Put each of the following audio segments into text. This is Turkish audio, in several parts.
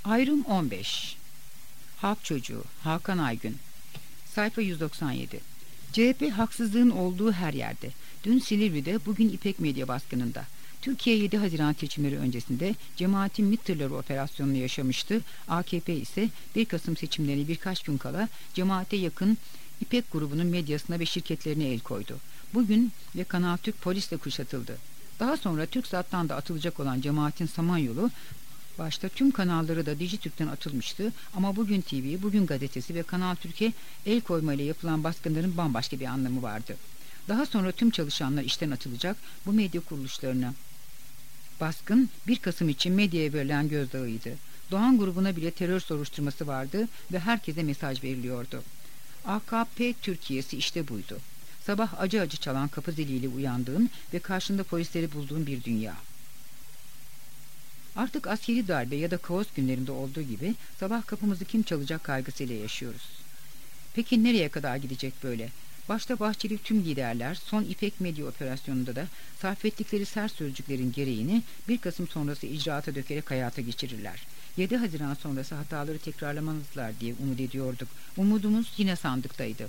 Ayrım 15. Halk Çocuğu Hakan Aygün. Sayfa 197. CHP haksızlığın olduğu her yerde. Dün Silivri'de, bugün İpek Medya baskınında. Türkiye 7 Haziran seçimleri öncesinde cemaatin MİT tırları operasyonunu yaşamıştı. AKP ise 1 Kasım seçimlerine birkaç gün kala cemaate yakın İpek grubunun medyasına ve şirketlerine el koydu. Bugün ve Kanal Türk polisle kuşatıldı. Daha sonra TürkSat'tan da atılacak olan cemaatin Samanyolu başta tüm kanalları da Dijitürk'ten atılmıştı, ama Bugün TV, Bugün Gazetesi ve Kanal Türk'e el koymayla yapılan baskınların bambaşka bir anlamı vardı. Daha sonra tüm çalışanlar işten atılacak, bu medya kuruluşlarına. Baskın 1 Kasım için medyaya verilen gözdağıydı. Doğan grubuna bile terör soruşturması vardı ve herkese mesaj veriliyordu. AKP Türkiye'si işte buydu. Sabah acı acı çalan kapı ziliyle uyandığın ve karşında polisleri bulduğun bir dünya. Artık askeri darbe ya da kaos günlerinde olduğu gibi sabah kapımızı kim çalacak kaygısıyla yaşıyoruz. Peki nereye kadar gidecek böyle? Başta Bahçeli tüm liderler son İpek Medya operasyonunda da sarf ettikleri sert sözcüklerin gereğini 1 Kasım sonrası icraata dökerek hayata geçirirler. 7 Haziran sonrası hataları tekrarlamazlar diye umut ediyorduk. Umudumuz yine sandıktaydı.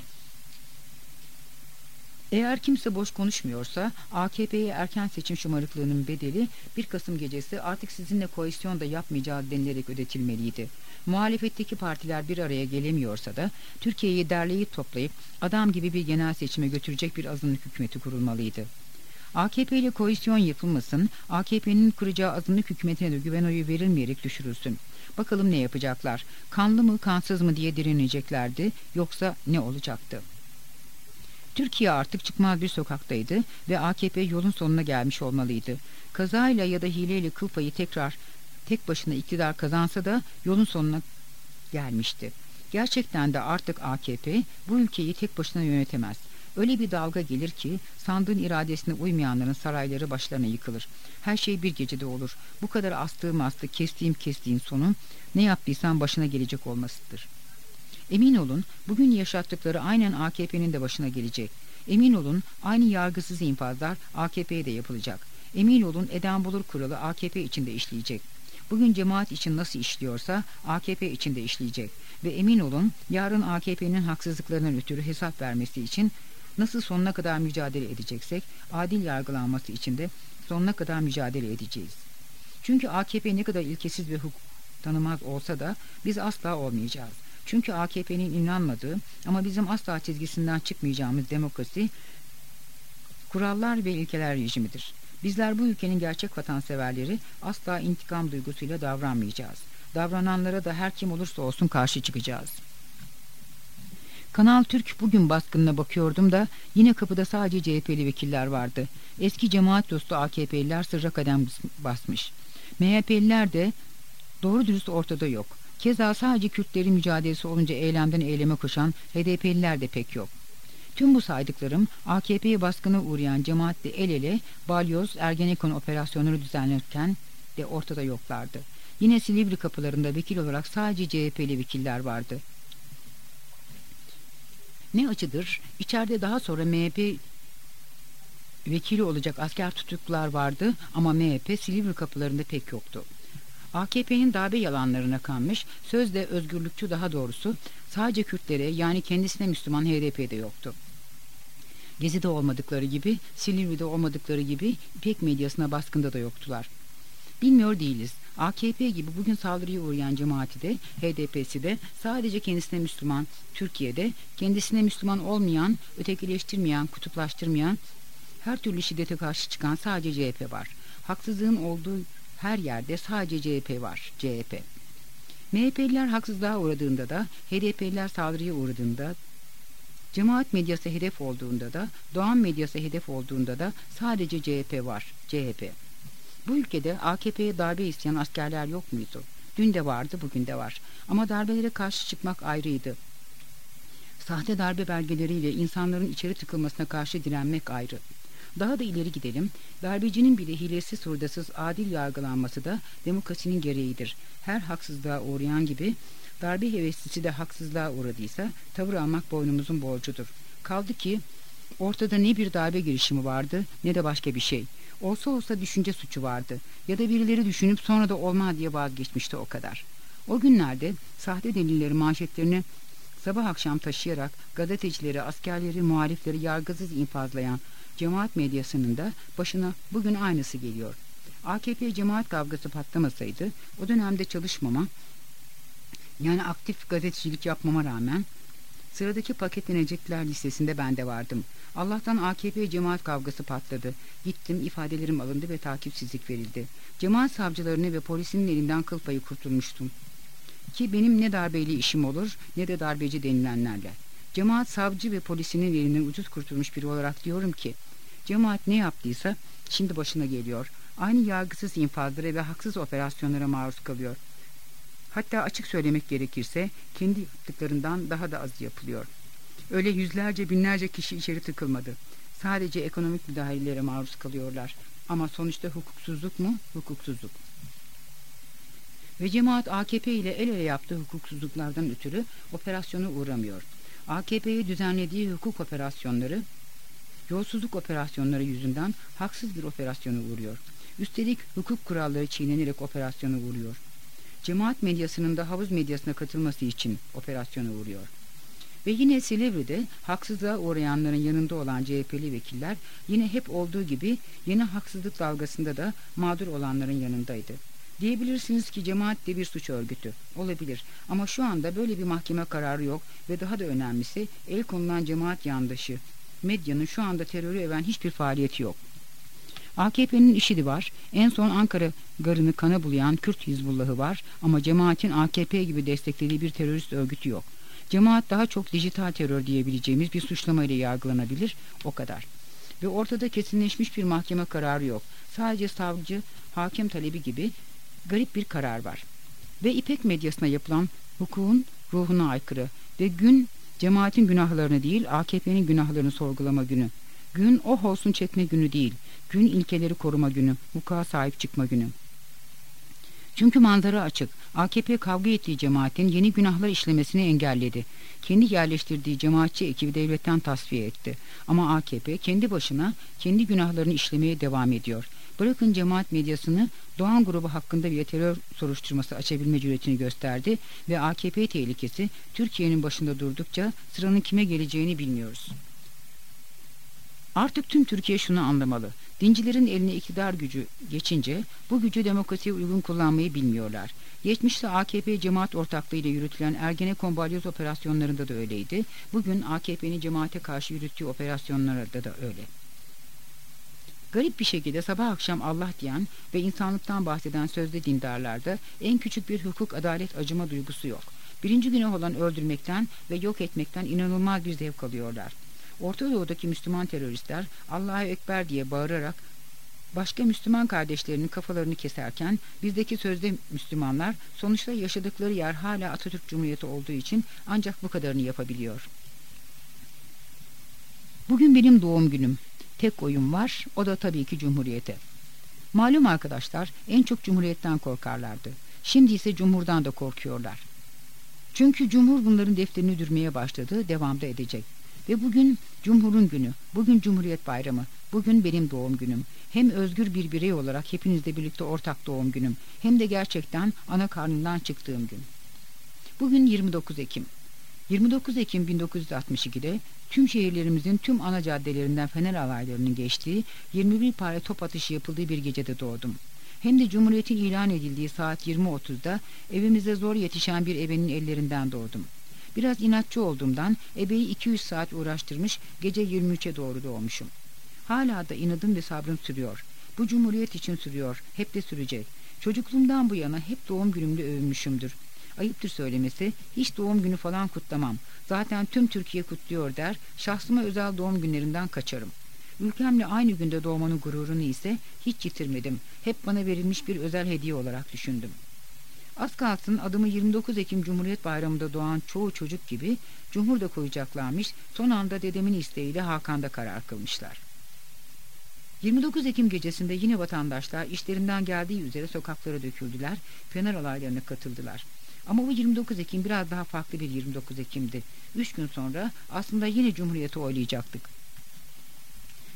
Eğer kimse boş konuşmuyorsa AKP'ye erken seçim şımarıklığının bedeli 1 Kasım gecesi artık sizinle koalisyon da yapmayacağız denilerek ödetilmeliydi. Muhalefetteki partiler bir araya gelemiyorsa da Türkiye'yi derleyip toplayıp adam gibi bir genel seçime götürecek bir azınlık hükümeti kurulmalıydı. AKP ile koalisyon yapılmasın, AKP'nin kuracağı azınlık hükümetine de güven oyu verilmeyerek düşürülsün. Bakalım ne yapacaklar? Kanlı mı kansız mı diye direneceklerdi, yoksa ne olacaktı? Türkiye artık çıkmaz bir sokaktaydı ve AKP yolun sonuna gelmiş olmalıydı. Kazayla ya da hileyle kıl payı tekrar tek başına iktidar kazansa da yolun sonuna gelmişti. Gerçekten de artık AKP bu ülkeyi tek başına yönetemez. Öyle bir dalga gelir ki sandığın iradesine uymayanların sarayları başlarına yıkılır. Her şey bir gecede olur. Bu kadar astığım astı, kestiğin sonu ne yaptıysan başına gelecek olmasıdır. Emin olun bugün yaşattıkları aynen AKP'nin de başına gelecek. Emin olun aynı yargısız infazlar AKP'ye de yapılacak. Emin olun eden bulur kuralı AKP için de işleyecek. Bugün cemaat için nasıl işliyorsa AKP için de işleyecek. Ve emin olun yarın AKP'nin haksızlıklarından ötürü hesap vermesi için nasıl sonuna kadar mücadele edeceksek adil yargılanması için de sonuna kadar mücadele edeceğiz. Çünkü AKP ne kadar ilkesiz ve hukuk tanımaz olsa da biz asla olmayacağız. Çünkü AKP'nin inanmadığı ama bizim asla çizgisinden çıkmayacağımız demokrasi, kurallar ve ilkeler rejimidir. Bizler bu ülkenin gerçek vatanseverleri asla intikam duygusuyla davranmayacağız. Davrananlara da her kim olursa olsun karşı çıkacağız. Kanal Türk bugün baskınına bakıyordum da yine kapıda sadece CHP'li vekiller vardı. Eski cemaat dostu AKP'liler sırra kadem basmış. MHP'liler de doğru dürüst ortada yok. Keza sadece Kürtlerin mücadelesi olunca eylemden eyleme koşan HDP'liler de pek yok. Tüm bu saydıklarım AKP'ye baskına uğrayan cemaatle el ele Balyoz, Ergenekon operasyonları düzenlerken de ortada yoklardı. Yine Silivri kapılarında vekil olarak sadece CHP'li vekiller vardı. Ne acıdır, içeride daha sonra MHP vekili olacak asker tutuklular vardı ama MHP Silivri kapılarında pek yoktu. AKP'nin darbe yalanlarına kanmış, sözde özgürlükçü, daha doğrusu sadece Kürtlere, yani kendisine Müslüman HDP'de yoktu. Gezi'de olmadıkları gibi, Silivri'de olmadıkları gibi İpek medyasına baskında da yoktular. Bilmiyor değiliz. AKP gibi bugün saldırıya uğrayan cemaati de, HDP'si de sadece kendisine Müslüman, Türkiye'de kendisine Müslüman olmayan, ötekileştirmeyen, kutuplaştırmayan, her türlü şiddete karşı çıkan sadece CHP var. Haksızlığın olduğu her yerde sadece CHP var, CHP. MHP'liler haksızlığa uğradığında da, HDP'liler saldırıya uğradığında, cemaat medyası hedef olduğunda da, Doğan medyası hedef olduğunda da sadece CHP var, CHP. Bu ülkede AKP'ye darbe isteyen askerler yok muydu? Dün de vardı, bugün de var. Ama darbelere karşı çıkmak ayrıydı. Sahte darbe belgeleriyle insanların içeri tıkılmasına karşı direnmek ayrı. Daha da ileri gidelim, darbecinin bile hilesiz hurdasız adil yargılanması da demokrasinin gereğidir. Her haksızlığa uğrayan gibi darbe heveslisi de haksızlığa uğradıysa tavır almak boynumuzun borcudur. Kaldı ki ortada ne bir darbe girişimi vardı ne de başka bir şey. Olsa olsa düşünce suçu vardı ya da birileri düşünüp sonra da olmaz diye vazgeçmişti, o kadar. O günlerde sahte delilleri manşetlerini sabah akşam taşıyarak gazetecileri, askerleri, muhalifleri yargısız infazlayan cemaat medyasının da başına bugün aynısı geliyor. AKP cemaat kavgası patlamasaydı o dönemde çalışmama, yani aktif gazetecilik yapmama rağmen sıradaki paketlenecekler listesinde ben de vardım. Allah'tan AKP cemaat kavgası patladı. Gittim, ifadelerim alındı ve takipsizlik verildi. Cemaat savcılarını ve polisinin elinden kıl payı kurtulmuştum. Ki benim ne darbeyle işim olur ne de darbeci denilenlerle. Cemaat savcı ve polisinin elinden ucuz kurtulmuş biri olarak diyorum ki, cemaat ne yaptıysa şimdi başına geliyor. Aynı yargısız infazlara ve haksız operasyonlara maruz kalıyor. Hatta açık söylemek gerekirse kendi yaptıklarından daha da az yapılıyor. Öyle yüzlerce binlerce kişi içeri tıkılmadı. Sadece ekonomik müdahalelere maruz kalıyorlar. Ama sonuçta hukuksuzluk mu? Hukuksuzluk. Ve cemaat AKP ile el ele yaptığı hukuksuzluklardan ötürü operasyona uğramıyor. AKP'ye düzenlediği hukuk operasyonları, yolsuzluk operasyonları yüzünden haksız bir operasyona uğruyor. Üstelik hukuk kuralları çiğnenerek operasyona uğruyor. Cemaat medyasının da havuz medyasına katılması için operasyona uğruyor. Ve yine Silivri'de haksızlığa uğrayanların yanında olan CHP'li vekiller yine hep olduğu gibi yeni haksızlık dalgasında da mağdur olanların yanındaydı. Diyebilirsiniz ki cemaat de bir suç örgütü. Olabilir ama şu anda böyle bir mahkeme kararı yok ve daha da önemlisi el konulan cemaat yandaşı medyanın şu anda terörü öven hiçbir faaliyeti yok. AKP'nin IŞİD'i var. En son Ankara garını kana bulayan Kürt Hizbullah'ı var ama cemaatin AKP gibi desteklediği bir terörist örgütü yok. Cemaat daha çok dijital terör diyebileceğimiz bir suçlamayla yargılanabilir, o kadar. Ve ortada kesinleşmiş bir mahkeme kararı yok. Sadece savcı, hakim talebi gibi garip bir karar var. Ve İpek medyasına yapılan hukukun ruhuna aykırı. Ve gün cemaatin günahlarını değil AKP'nin günahlarını sorgulama günü. Gün oh olsun çekme günü değil. Gün ilkeleri koruma günü, hukuka sahip çıkma günü. Çünkü manzara açık. AKP kavga ettiği cemaatin yeni günahlar işlemesini engelledi. Kendi yerleştirdiği cemaatçi ekibi devletten tasfiye etti. Ama AKP kendi başına kendi günahlarını işlemeye devam ediyor. Bırakın cemaat medyasını, Doğan grubu hakkında bir terör soruşturması açabilme cüretini gösterdi ve AKP tehlikesi Türkiye'nin başında durdukça sıranın kime geleceğini bilmiyoruz. Artık tüm Türkiye şunu anlamalı. Dincilerin eline iktidar gücü geçince bu gücü demokrasiye uygun kullanmayı bilmiyorlar. Geçmişte AKP cemaat ortaklığıyla yürütülen Ergenekon balyoz operasyonlarında da öyleydi. Bugün AKP'nin cemaate karşı yürüttüğü operasyonlarda da öyle. Garip bir şekilde sabah akşam Allah diyen ve insanlıktan bahseden sözde dindarlarda en küçük bir hukuk, adalet, acıma duygusu yok. Birinci günah olan öldürmekten ve yok etmekten inanılmaz bir zevk alıyorlar. Orta Doğu'daki Müslüman teröristler Allahu Ekber diye bağırarak başka Müslüman kardeşlerinin kafalarını keserken bizdeki sözde Müslümanlar sonuçta yaşadıkları yer hala Atatürk Cumhuriyeti olduğu için ancak bu kadarını yapabiliyor. Bugün benim doğum günüm. Tek oyun var, o da tabii ki Cumhuriyete. Malum arkadaşlar en çok Cumhuriyetten korkarlardı. Şimdi ise Cumhur'dan da korkuyorlar. Çünkü Cumhur bunların defterini dürmeye başladı, devamda edecek. Ve bugün Cumhur'un günü, bugün Cumhuriyet Bayramı, bugün benim doğum günüm. Hem özgür bir birey olarak hepinizle birlikte ortak doğum günüm, hem de gerçekten ana karnından çıktığım gün. Bugün 29 Ekim. 29 Ekim 1962'de tüm şehirlerimizin tüm ana caddelerinden fener alaylarının geçtiği 21 pare top atışı yapıldığı bir gecede doğdum. Hem de Cumhuriyet'in ilan edildiği saat 20.30'da evimize zor yetişen bir ebenin ellerinden doğdum. Biraz inatçı olduğumdan ebeyi 200 saat uğraştırmış, gece 23'e doğru doğmuşum. Hala da inadım ve sabrım sürüyor. Bu Cumhuriyet için sürüyor, hep de sürecek. Çocukluğumdan bu yana hep doğum günümle övünmüşümdür. Ayıptır söylemesi, hiç doğum günü falan kutlamam. Zaten tüm Türkiye kutluyor der, şahsıma özel doğum günlerinden kaçarım. Ülkemle aynı günde doğmanın gururunu ise hiç yitirmedim. Hep bana verilmiş bir özel hediye olarak düşündüm. Az kalsın adımı 29 Ekim Cumhuriyet Bayramı'nda doğan çoğu çocuk gibi Cumhur da koyacaklarmış, son anda dedemin isteğiyle Hakan'da karar kılmışlar. 29 Ekim gecesinde yine vatandaşlar işlerinden geldiği üzere sokaklara döküldüler, fener alaylarına katıldılar. Ama bu 29 Ekim biraz daha farklı bir 29 Ekim'di. 3 gün sonra aslında yine Cumhuriyet'i oylayacaktık.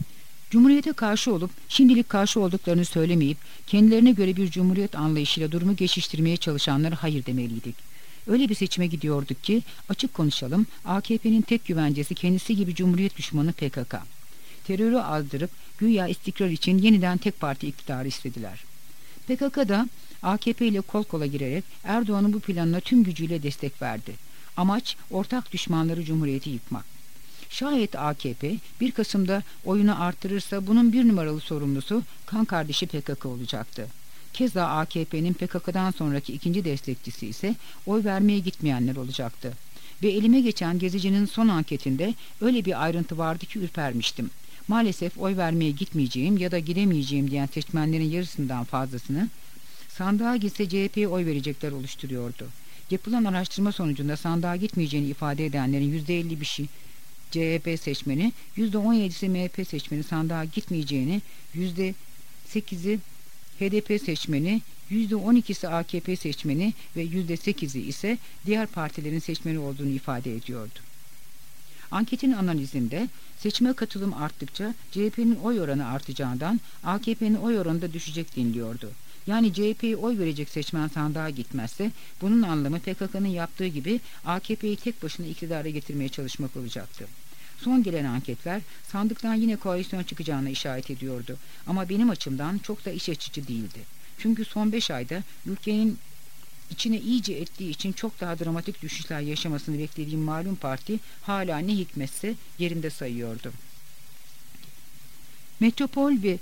Cumhuriyete karşı olup şimdilik karşı olduklarını söylemeyip kendilerine göre bir cumhuriyet anlayışıyla durumu geçiştirmeye çalışanlara hayır demeliydik. Öyle bir seçime gidiyorduk ki açık konuşalım, AKP'nin tek güvencesi kendisi gibi cumhuriyet düşmanı PKK. Terörü azdırıp güya istikrar için yeniden tek parti iktidarı istediler. PKK da AKP ile kol kola girerek Erdoğan'ın bu planına tüm gücüyle destek verdi. Amaç ortak düşmanları cumhuriyeti yıkmak. Şayet AKP 1 Kasım'da oyunu artırırsa bunun bir numaralı sorumlusu kan kardeşi PKK olacaktı. Keza AKP'nin PKK'dan sonraki ikinci destekçisi ise oy vermeye gitmeyenler olacaktı. Ve elime geçen Gezici'nin son anketinde öyle bir ayrıntı vardı ki ürpermiştim. Maalesef oy vermeye gitmeyeceğim ya da gidemeyeceğim diyen seçmenlerin yarısından fazlasını sandığa gitse CHP'ye oy verecekler oluşturuyordu. Yapılan araştırma sonucunda sandığa gitmeyeceğini ifade edenlerin %51'i CHP seçmeni, %17'si MHP seçmeni sandığa gitmeyeceğini, %8'i HDP seçmeni, %12'si AKP seçmeni ve %8'i ise diğer partilerin seçmeni olduğunu ifade ediyordu. Anketin analizinde seçime katılım arttıkça CHP'nin oy oranı artacağından AKP'nin oy oranı da düşecek deniliyordu. Yani CHP'ye oy verecek seçmen sandığa gitmezse bunun anlamı PKK'nın yaptığı gibi AKP'yi tek başına iktidara getirmeye çalışmak olacaktı. Son gelen anketler sandıktan yine koalisyon çıkacağına işaret ediyordu. Ama benim açımdan çok da iç açıcı değildi. Çünkü son 5 ayda ülkenin içine iyice ettiği için çok daha dramatik düşüşler yaşamasını beklediğim malum parti hala ne hikmetse yerinde sayıyordu. Metropol ve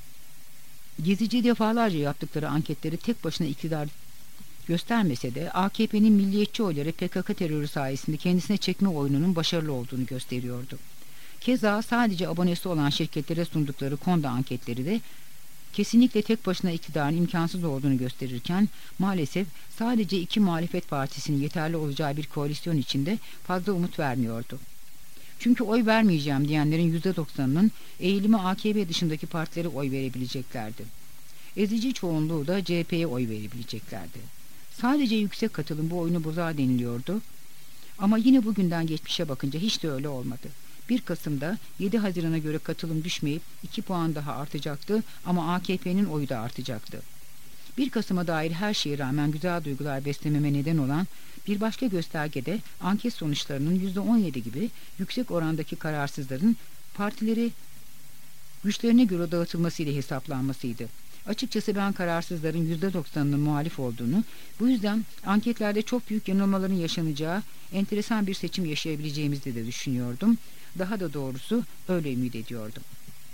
Gezici defalarca yaptıkları anketleri tek başına iktidar göstermese de AKP'nin milliyetçi oyları PKK terörü sayesinde kendisine çekme oyununun başarılı olduğunu gösteriyordu. Keza sadece abonesi olan şirketlere sundukları Konda anketleri de kesinlikle tek başına iktidarın imkansız olduğunu gösterirken maalesef sadece 2 muhalefet partisinin yeterli olacağı bir koalisyon içinde fazla umut vermiyordu. Çünkü oy vermeyeceğim diyenlerin %90'ının eğilimi AKP dışındaki partilere oy verebileceklerdi. Ezici çoğunluğu da CHP'ye oy verebileceklerdi. Sadece yüksek katılım bu oyunu bozar deniliyordu. Ama yine bugünden geçmişe bakınca hiç de öyle olmadı. 1 Kasım'da 7 Haziran'a göre katılım düşmeyip 2 puan daha artacaktı ama AKP'nin oyu da artacaktı. 1 Kasım'a dair her şeye rağmen güzel duygular beslememe neden olan bir başka göstergede anket sonuçlarının %17 gibi yüksek orandaki kararsızların partileri güçlerine göre dağıtılmasıyla hesaplanmasıydı. Açıkçası ben kararsızların %90'ının muhalif olduğunu, bu yüzden anketlerde çok büyük yanılmaların yaşanacağı enteresan bir seçim yaşayabileceğimizi de düşünüyordum. Daha da doğrusu öyle ümit ediyordum.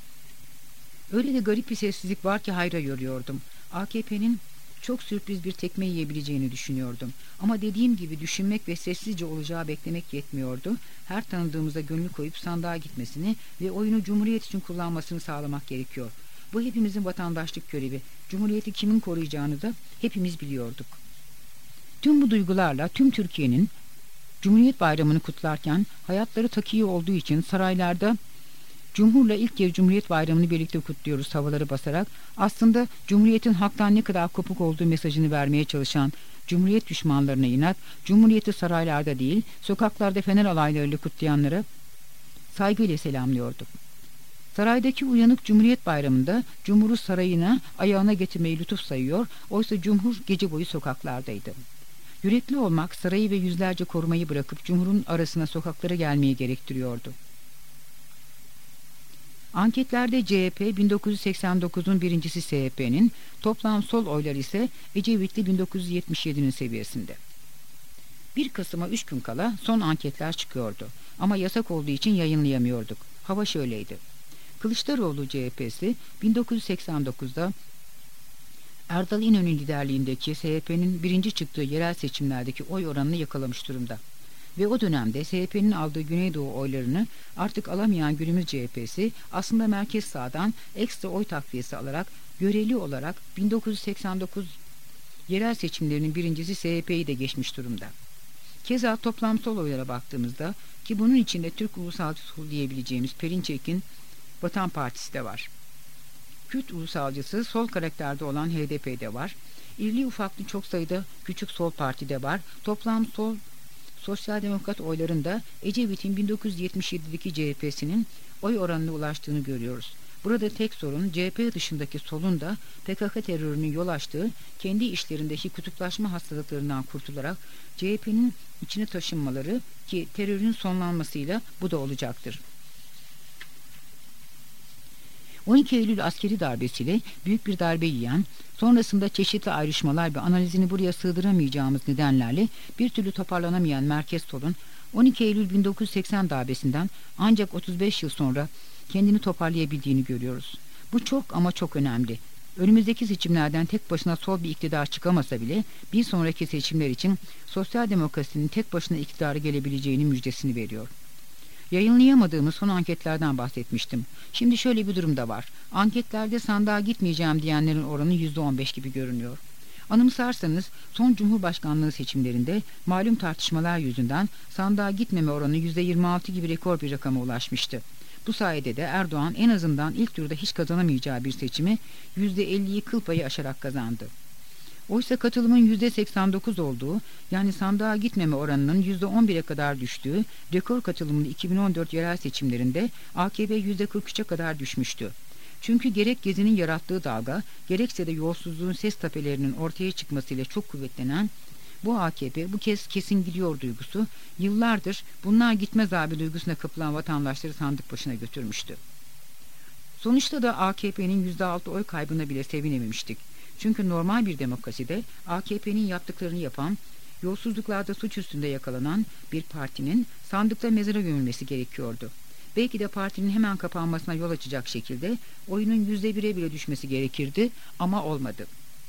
Öyle de garip bir sessizlik var ki hayra yoruyordum. AKP'nin çok sürpriz bir tekme yiyebileceğini düşünüyordum. Ama dediğim gibi düşünmek ve sessizce olacağı beklemek yetmiyordu. Her tanıdığımıza gönül koyup sandığa gitmesini ve oyunu Cumhuriyet için kullanmasını sağlamak gerekiyor. Bu hepimizin vatandaşlık görevi. Cumhuriyeti kimin koruyacağını da hepimiz biliyorduk. Tüm bu duygularla tüm Türkiye'nin Cumhuriyet Bayramı'nı kutlarken hayatları takiye olduğu için saraylarda Cumhur'la ilk kez Cumhuriyet Bayramı'nı birlikte kutluyoruz havaları basarak aslında Cumhuriyet'in halktan ne kadar kopuk olduğu mesajını vermeye çalışan Cumhuriyet düşmanlarına inat, Cumhuriyet'i saraylarda değil sokaklarda fener alaylarıyla kutlayanlara saygıyla selamlıyorduk. Saraydaki uyanık Cumhuriyet Bayramı'nda Cumhur'u sarayına ayağına getirmeyi lütuf sayıyor, oysa Cumhur gece boyu sokaklardaydı. Yürekli olmak sarayı ve yüzlerce korumayı bırakıp Cumhur'un arasına sokaklara gelmeyi gerektiriyordu. Anketlerde CHP 1989'un birincisi SHP'nin, toplam sol oylar ise Ecevitli 1977'nin seviyesinde. 1 Kasım'a 3 gün kala son anketler çıkıyordu. Ama yasak olduğu için yayınlayamıyorduk. Hava şöyleydi. Kılıçdaroğlu CHP'si 1989'da Erdal İnönü liderliğindeki SHP'nin birinci çıktığı yerel seçimlerdeki oy oranını yakalamış durumda. Ve o dönemde SHP'nin aldığı Güneydoğu oylarını artık alamayan günümüz CHP'si aslında merkez sağdan ekstra oy takviyesi alarak göreli olarak 1989 yerel seçimlerinin birincisi SHP'yi de geçmiş durumda. Keza toplam sol oylara baktığımızda ki bunun içinde Türk Ulusalcı Sol diyebileceğimiz Perinçek'in Vatan Partisi de var. Kürt ulusalcısı sol karakterde olan HDP'de var. İrili ufaklı çok sayıda küçük sol partide var. Toplam sol Sosyal Demokrat oylarında Ecevit'in 1977'deki CHP'sinin oy oranına ulaştığını görüyoruz. Burada tek sorun CHP dışındaki solun da PKK terörünün yol açtığı kendi işlerindeki kutuplaşma hastalıklarından kurtularak CHP'nin içine taşınmaları ki terörün sonlanmasıyla bu da olacaktır. 12 Eylül askeri darbesiyle büyük bir darbe yiyen, sonrasında çeşitli ayrışmalar ve analizini buraya sığdıramayacağımız nedenlerle bir türlü toparlanamayan merkez solun 12 Eylül 1980 darbesinden ancak 35 yıl sonra kendini toparlayabildiğini görüyoruz. Bu çok ama çok önemli. Önümüzdeki seçimlerden tek başına sol bir iktidar çıkamasa bile bir sonraki seçimler için sosyal demokrasinin tek başına iktidara gelebileceğinin müjdesini veriyor. Yayınlayamadığımız son anketlerden bahsetmiştim. Şimdi şöyle bir durum da var. Anketlerde sandığa gitmeyeceğim diyenlerin oranı %15 gibi görünüyor. Anımsarsanız son Cumhurbaşkanlığı seçimlerinde malum tartışmalar yüzünden sandığa gitmeme oranı %26 gibi rekor bir rakama ulaşmıştı. Bu sayede de Erdoğan en azından ilk turda hiç kazanamayacağı bir seçimi %50'yi kıl payı aşarak kazandı. Oysa katılımın %89 olduğu, yani sandığa gitmeme oranının %11'e kadar düştüğü rekor katılımlı 2014 yerel seçimlerinde AKP %43'e kadar düşmüştü. Çünkü gerek Gezi'nin yarattığı dalga, gerekse de yolsuzluğun ses tapelerinin ortaya çıkmasıyla çok kuvvetlenen bu AKP bu kez kesin gidiyor duygusu, yıllardır bunlar gitmez abi duygusuna kapılan vatandaşları sandık başına götürmüştü. Sonuçta da AKP'nin %6 oy kaybına bile sevinememiştik. Çünkü normal bir demokraside AKP'nin yaptıklarını yapan, yolsuzluklarda suç üstünde yakalanan bir partinin sandıkta mezara gömülmesi gerekiyordu. Belki de partinin hemen kapanmasına yol açacak şekilde oyunun %1'e bile düşmesi gerekirdi ama olmadı.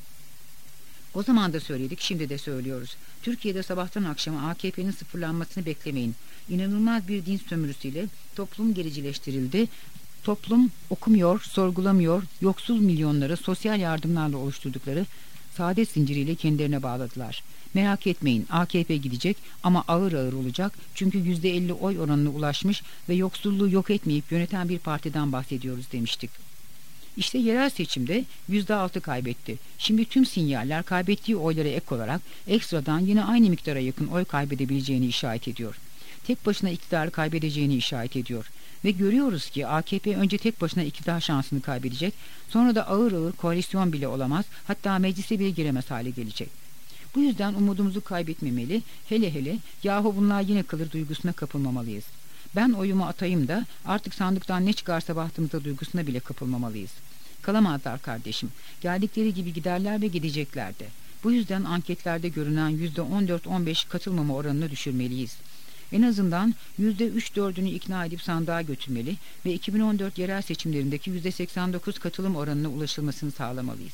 O zaman da söyledik, şimdi de söylüyoruz. Türkiye'de sabahtan akşama AKP'nin sıfırlanmasını beklemeyin. İnanılmaz bir din sömürüsüyle toplum gericileştirildi. Toplum okumuyor, sorgulamıyor, yoksul milyonları sosyal yardımlarla oluşturdukları saadet zinciriyle kendilerine bağladılar. Merak etmeyin, AKP gidecek ama ağır ağır olacak, çünkü %50 oy oranına ulaşmış ve yoksulluğu yok etmeyip yöneten bir partiden bahsediyoruz demiştik. İşte yerel seçimde %6 kaybetti. Şimdi tüm sinyaller kaybettiği oylara ek olarak ekstradan yine aynı miktara yakın oy kaybedebileceğini işaret ediyor. Tek başına iktidarı kaybedeceğini işaret ediyor. Ve görüyoruz ki AKP önce tek başına iktidar şansını kaybedecek, sonra da ağır ağır koalisyon bile olamaz, hatta meclise bile giremez hale gelecek. Bu yüzden umudumuzu kaybetmemeli, hele hele yahu bunlar yine kalır duygusuna kapılmamalıyız. Ben oyumu atayım da artık sandıktan ne çıkarsa bahtımıza duygusuna bile kapılmamalıyız. Kalamazlar kardeşim, geldikleri gibi giderler ve gidecekler de. Bu yüzden anketlerde görünen %14-15 katılmama oranını düşürmeliyiz. En azından %3-4'ünü ikna edip sandığa götürmeli ve 2014 yerel seçimlerindeki %89 katılım oranına ulaşılmasını sağlamalıyız.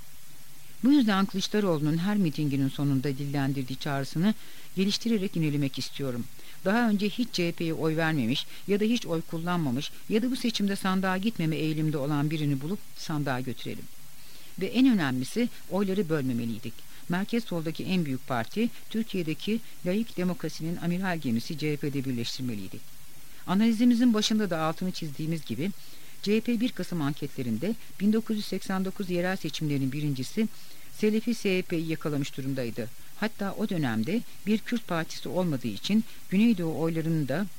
Bu yüzden Kılıçdaroğlu'nun her mitinginin sonunda dillendirdiği çağrısını geliştirerek yinelemek istiyorum. Daha önce hiç CHP'ye oy vermemiş ya da hiç oy kullanmamış ya da bu seçimde sandığa gitmeme eğilimde olan birini bulup sandığa götürelim. Ve en önemlisi oyları bölmemeliydik. Merkez soldaki en büyük parti, Türkiye'deki laik demokrasinin amiral gemisi CHP'de birleştirmeliydik. Analizimizin başında da altını çizdiğimiz gibi, CHP 1 Kasım anketlerinde 1989 yerel seçimlerinin birincisi Selefi SHP'yi yakalamış durumdaydı. Hatta o dönemde bir Kürt partisi olmadığı için Güneydoğu oylarını da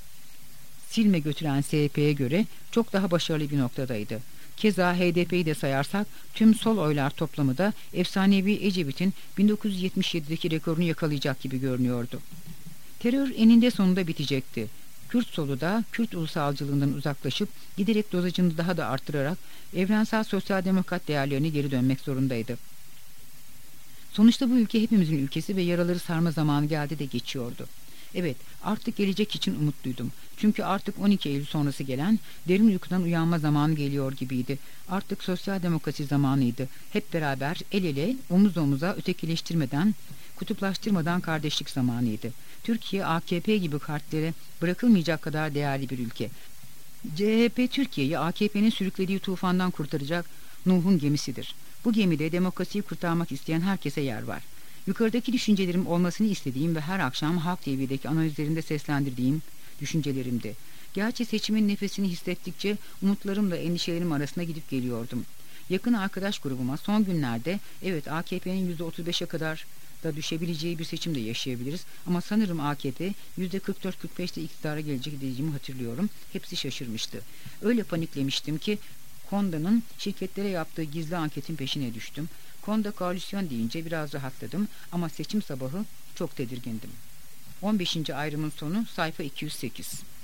silme götüren SHP'ye göre çok daha başarılı bir noktadaydı. Keza HDP'yi de sayarsak tüm sol oylar toplamı da efsanevi Ecevit'in 1977'deki rekorunu yakalayacak gibi görünüyordu. Terör eninde sonunda bitecekti. Kürt solu da Kürt ulusalcılığından uzaklaşıp giderek dozajını daha da arttırarak evrensel sosyal demokrat değerlerine geri dönmek zorundaydı. Sonuçta bu ülke hepimizin ülkesi ve yaraları sarma zamanı geldi de geçiyordu. Evet, artık gelecek için umutluydum. Çünkü artık 12 Eylül sonrası gelen derin uykudan uyanma zamanı geliyor gibiydi. Artık sosyal demokrasi zamanıydı. Hep beraber el ele, omuz omuza, ötekileştirmeden, kutuplaştırmadan kardeşlik zamanıydı. Türkiye AKP gibi partilere bırakılmayacak kadar değerli bir ülke. CHP Türkiye'yi AKP'nin sürüklediği tufandan kurtaracak Nuh'un gemisidir. Bu gemide demokrasiyi kurtarmak isteyen herkese yer var. Yukarıdaki düşüncelerim olmasını istediğim ve her akşam Halk TV'deki analizlerinde seslendirdiğim düşüncelerimdi. Gerçi seçimin nefesini hissettikçe umutlarımla endişelerim arasında gidip geliyordum. Yakın arkadaş grubuma son günlerde evet AKP'nin %35'e kadar Hatta düşebileceği bir seçim de yaşayabiliriz. Ama sanırım AKP %44-45'te iktidara gelecek dediğimi hatırlıyorum. Hepsi şaşırmıştı. Öyle paniklemiştim ki Konda'nın şirketlere yaptığı gizli anketin peşine düştüm. Konda koalisyon deyince biraz rahatladım ama seçim sabahı çok tedirgindim. 15. ayrımın sonu sayfa 208.